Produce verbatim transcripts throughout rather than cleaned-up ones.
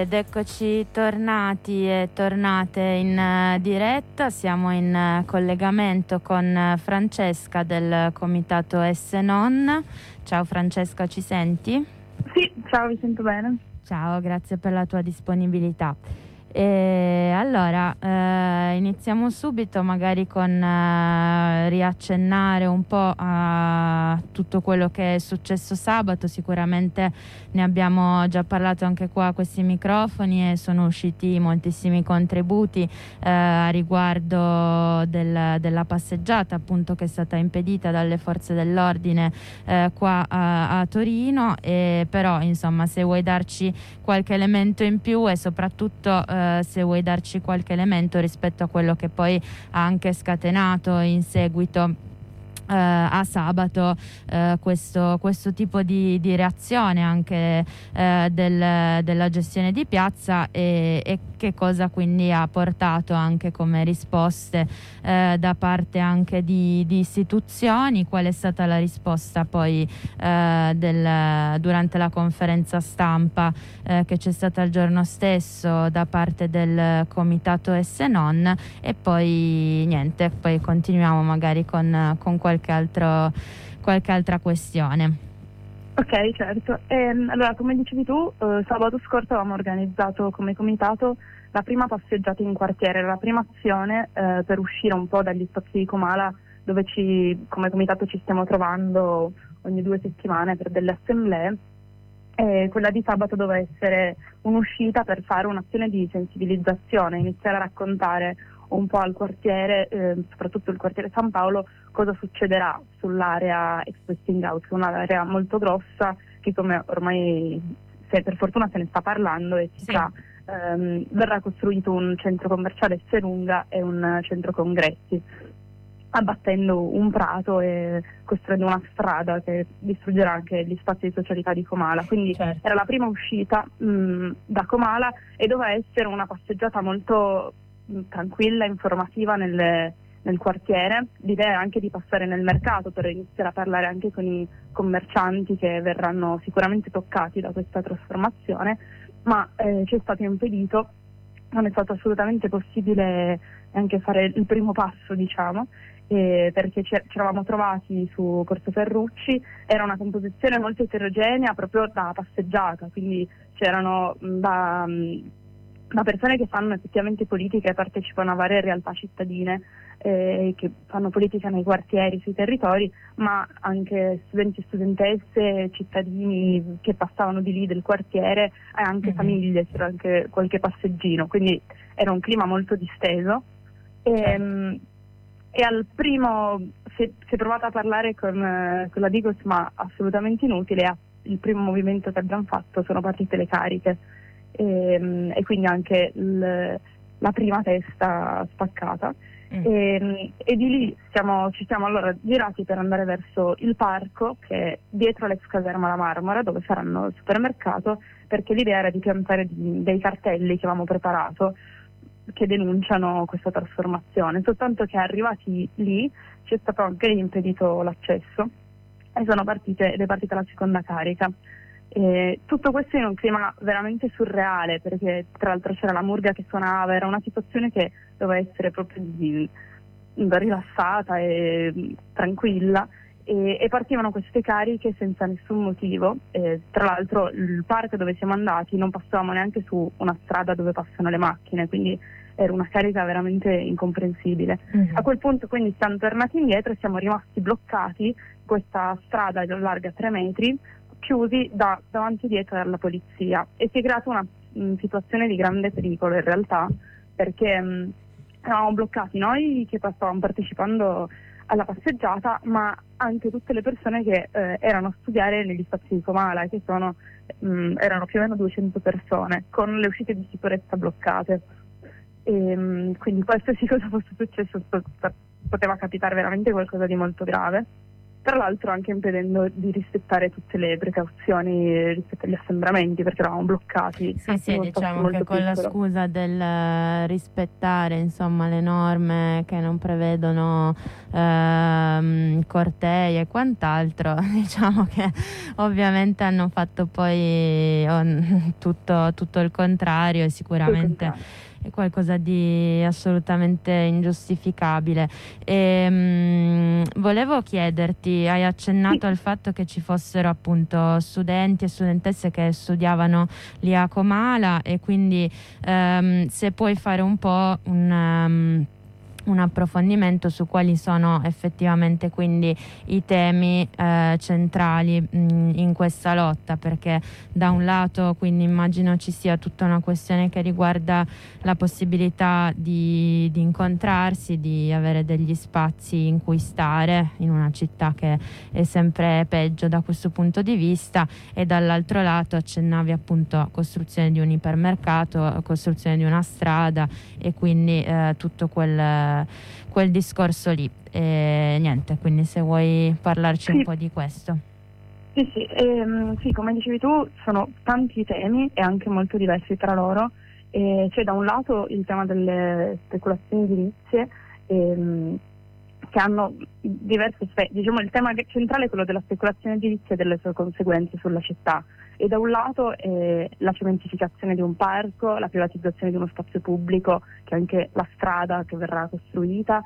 ed eccoci tornati e tornate in uh, diretta. Siamo in uh, collegamento con uh, Francesca del comitato Esse Non. Ciao Francesca, ci senti? Sì, ciao, vi sento bene. Ciao, grazie per la tua disponibilità. E allora eh, iniziamo subito magari con eh, riaccennare un po' a tutto quello che è successo sabato. Sicuramente ne abbiamo già parlato anche qua a questi microfoni e sono usciti moltissimi contributi eh, a riguardo del, della passeggiata appunto che è stata impedita dalle forze dell'ordine eh, qua a, a Torino, e però insomma se vuoi darci qualche elemento in più e soprattutto eh, se vuoi darci qualche elemento rispetto a quello che poi ha anche scatenato in seguito Uh, a sabato uh, questo, questo tipo di, di reazione anche uh, del, della gestione di piazza, e, e che cosa quindi ha portato anche come risposte uh, da parte anche di, di istituzioni. Qual è stata la risposta poi uh, del, durante la conferenza stampa uh, che c'è stata il giorno stesso da parte del comitato Esse Non, e poi niente, poi continuiamo magari con, con qualche Qualche, altro, qualche altra questione. Ok, certo. Ehm, allora, come dicevi tu, eh, sabato scorso avevamo organizzato come comitato la prima passeggiata in quartiere, la prima azione eh, per uscire un po' dagli spazi di Comala, dove ci, come comitato ci stiamo trovando ogni due settimane per delle assemblee. E quella di sabato doveva essere un'uscita per fare un'azione di sensibilizzazione, iniziare a raccontare un po' al quartiere, eh, soprattutto il quartiere San Paolo, cosa succederà sull'area ex Westinghouse, che è un'area molto grossa che, come ormai se, per fortuna se ne sta parlando, e si sì. sa, ehm, verrà costruito un centro commerciale Esselunga e un centro congressi, abbattendo un prato e costruendo una strada che distruggerà anche gli spazi di socialità di Comala. Quindi certo. Era la prima uscita mh, da Comala, e doveva essere una passeggiata molto mh, tranquilla, informativa nel, nel quartiere. L'idea è anche di passare nel mercato per iniziare a parlare anche con i commercianti che verranno sicuramente toccati da questa trasformazione, ma eh, ci è stato impedito, non è stato assolutamente possibile anche fare il primo passo, diciamo, Eh, perché ci eravamo trovati su Corso Ferrucci. Era una composizione molto eterogenea proprio da passeggiata, quindi c'erano da, da persone che fanno effettivamente politica e partecipano a varie realtà cittadine, eh, che fanno politica nei quartieri, sui territori, ma anche studenti e studentesse, cittadini che passavano di lì del quartiere, e anche mm-hmm. famiglie, c'era anche qualche passeggino, quindi era un clima molto disteso. Certo. E, E al primo si, si è provato a parlare con, eh, con la Digos, ma assolutamente inutile. Il primo movimento che abbiamo fatto sono partite le cariche, e, e quindi anche il, la prima testa spaccata. Mm. E, e di lì siamo, ci siamo allora girati per andare verso il parco, che è dietro l'ex caserma La Marmora, dove saranno il supermercato, perché l'idea era di piantare dei cartelli che avevamo preparato che denunciano questa trasformazione, soltanto che arrivati lì ci è stato anche impedito l'accesso e sono partite, ed è partita la seconda carica. E tutto questo in un clima veramente surreale, perché tra l'altro c'era la murga che suonava, era una situazione che doveva essere proprio di, di, rilassata e tranquilla, e, e partivano queste cariche senza nessun motivo. E, tra l'altro il parco dove siamo andati non passavamo neanche su una strada dove passano le macchine, quindi era una carica veramente incomprensibile. Mm-hmm. A quel punto quindi siamo tornati indietro e siamo rimasti bloccati questa strada larga tre metri, chiusi da davanti e dietro dalla polizia, e si è creata una mh, situazione di grande pericolo in realtà, perché mh, eravamo bloccati noi che stavamo partecipando alla passeggiata, ma anche tutte le persone che eh, erano a studiare negli spazi di Comala, che sono, mh, erano più o meno duecento persone, con le uscite di sicurezza bloccate. E, quindi qualsiasi cosa fosse successo poteva capitare veramente qualcosa di molto grave. tra l'altro anche impedendo di rispettare tutte le precauzioni rispetto agli assembramenti, perché eravamo bloccati. Sì, sì, diciamo che con piccolo. La scusa del rispettare insomma le norme che non prevedono ehm, cortei e quant'altro, diciamo che ovviamente hanno fatto poi on, tutto, tutto il contrario e sicuramente è qualcosa di assolutamente ingiustificabile. E, mh, volevo chiederti, hai accennato sì. al fatto che ci fossero appunto studenti e studentesse che studiavano lì a Comala e quindi ehm, se puoi fare un po' un... Um, un approfondimento su quali sono effettivamente quindi i temi eh, centrali mh, in questa lotta, perché da un lato quindi immagino ci sia tutta una questione che riguarda la possibilità di, di incontrarsi, di avere degli spazi in cui stare in una città che è sempre peggio da questo punto di vista, e dall'altro lato accennavi appunto a costruzione di un ipermercato, costruzione di una strada e quindi eh, tutto quel quel discorso lì. E niente, quindi se vuoi parlarci sì. un po' di questo. Sì, sì, ehm, sì, come dicevi tu, sono tanti temi e anche molto diversi tra loro. E c'è da un lato il tema delle speculazioni edilizie, ehm, che hanno diversi aspetti. Diciamo, il tema centrale è quello della speculazione edilizia e delle sue conseguenze sulla città. E da un lato è la cementificazione di un parco, la privatizzazione di uno spazio pubblico, che è anche la strada che verrà costruita,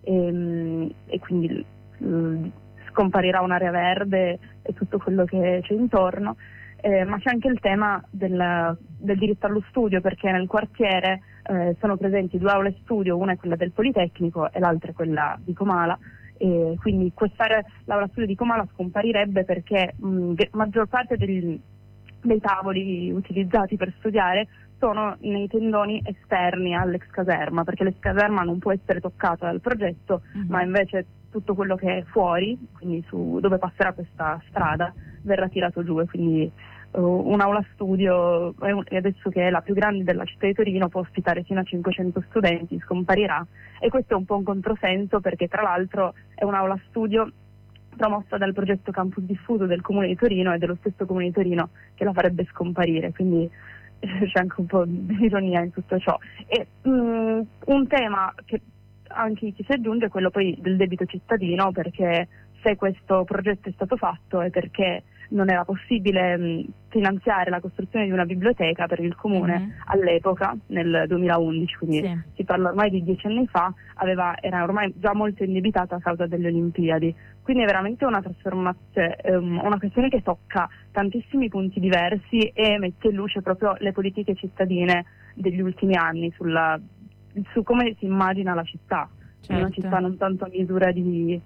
e, e quindi l, scomparirà un'area verde e tutto quello che c'è intorno. Eh, ma c'è anche il tema del, del diritto allo studio, perché nel quartiere eh, sono presenti due aule studio, una è quella del Politecnico e l'altra è quella di Comala. E quindi quest'area, l'aula studio di Comala, scomparirebbe perché mh, maggior parte degli dei tavoli utilizzati per studiare sono nei tendoni esterni all'ex caserma, perché l'ex caserma non può essere toccata dal progetto, uh-huh. ma invece tutto quello che è fuori, quindi su dove passerà questa strada, verrà tirato giù, e quindi uh, un'aula studio, e adesso che è la più grande della città di Torino, può ospitare fino a cinquecento studenti, scomparirà, e questo è un po' un controsenso, perché tra l'altro è un'aula studio promossa dal progetto Campus Diffuso del Comune di Torino, e dello stesso Comune di Torino che la farebbe scomparire, quindi eh, c'è anche un po' di ironia in tutto ciò. E mh, un tema che anche ci si aggiunge è quello poi del debito cittadino, perché se questo progetto è stato fatto è perché non era possibile mh, finanziare la costruzione di una biblioteca per il Comune mm-hmm. all'epoca, nel duemilaundici, quindi sì. si parla ormai di dieci anni fa, aveva, era ormai già molto indebitata a causa delle Olimpiadi. Quindi è veramente una trasformazione, um, una questione che tocca tantissimi punti diversi e mette in luce proprio le politiche cittadine degli ultimi anni sulla, su come si immagina la città. Certo. Una città non tanto a misura di,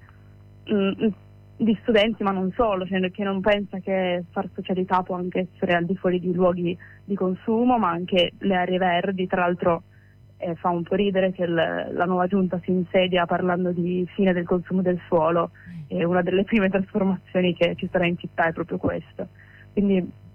mm, di studenti, ma non solo, cioè che non pensa che far socialità può anche essere al di fuori di luoghi di consumo, ma anche le aree verdi. Tra l'altro eh, fa un po' ridere che il, la nuova giunta si insedia parlando di fine del consumo del suolo, e una delle prime trasformazioni che ci sarà in città è proprio questo. Quindi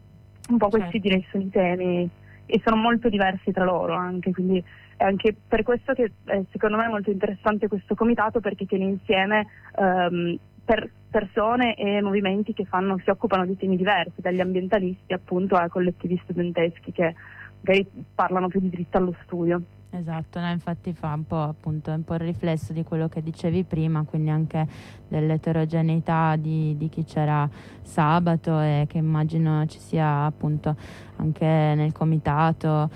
un po' questi certo. direi sono i temi, e sono molto diversi tra loro anche, quindi è anche per questo che eh, secondo me è molto interessante questo comitato, perché tiene insieme ehm, per persone e movimenti che fanno, si occupano di temi diversi, dagli ambientalisti appunto a collettivi studenteschi che magari parlano più di diritto allo studio. Esatto, no, infatti fa un po' appunto un po' il riflesso di quello che dicevi prima, quindi anche dell'eterogeneità di, di chi c'era sabato, e che immagino ci sia appunto anche nel comitato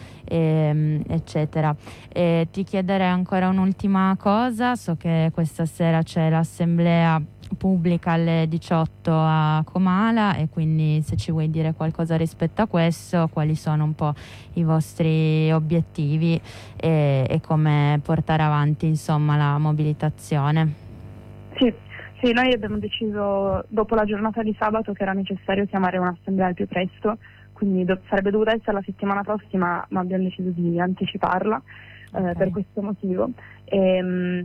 e, eccetera. E ti chiederei ancora un'ultima cosa: so che questa sera c'è l'assemblea pubblica alle diciotto a Comala, e quindi se ci vuoi dire qualcosa rispetto a questo, quali sono un po' i vostri obiettivi e, e come portare avanti insomma la mobilitazione. Sì, sì, noi abbiamo deciso dopo la giornata di sabato che era necessario chiamare un'assemblea al più presto, quindi do- sarebbe dovuta essere la settimana prossima, ma abbiamo deciso di anticiparla okay. eh, per questo motivo. E,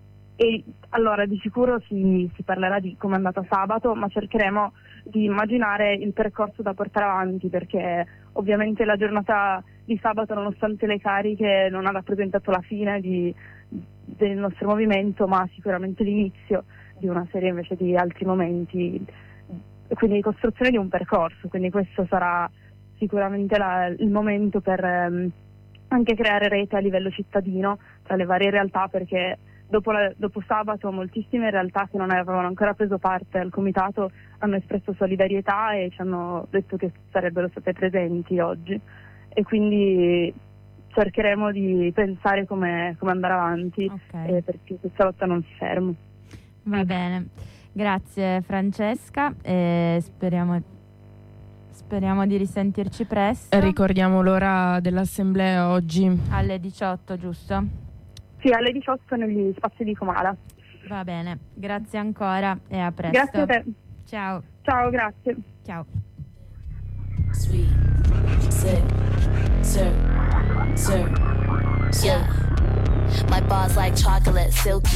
E allora di sicuro si, si parlerà di come è andata sabato, ma cercheremo di immaginare il percorso da portare avanti, perché ovviamente la giornata di sabato, nonostante le cariche, non ha rappresentato la fine di, del nostro movimento, ma sicuramente l'inizio di una serie invece di altri momenti, quindi costruzione di un percorso, quindi questo sarà sicuramente la, il momento per ehm, anche creare rete a livello cittadino tra le varie realtà, perché dopo, la, dopo sabato moltissime realtà che non avevano ancora preso parte al comitato hanno espresso solidarietà e ci hanno detto che sarebbero state presenti oggi, e quindi cercheremo di pensare come, come andare avanti, okay. eh, perché questa lotta non si ferma. Va bene, grazie Francesca, e speriamo, speriamo di risentirci presto. Ricordiamo l'ora dell'assemblea oggi. Alle diciotto, giusto? Sì, alle diciotto negli spazi di Comala. Va bene, grazie ancora e a presto. Grazie a te. Ciao. Ciao, grazie. Ciao. Sweet, sick, sir, sir, yeah. My bars like chocolate, silky.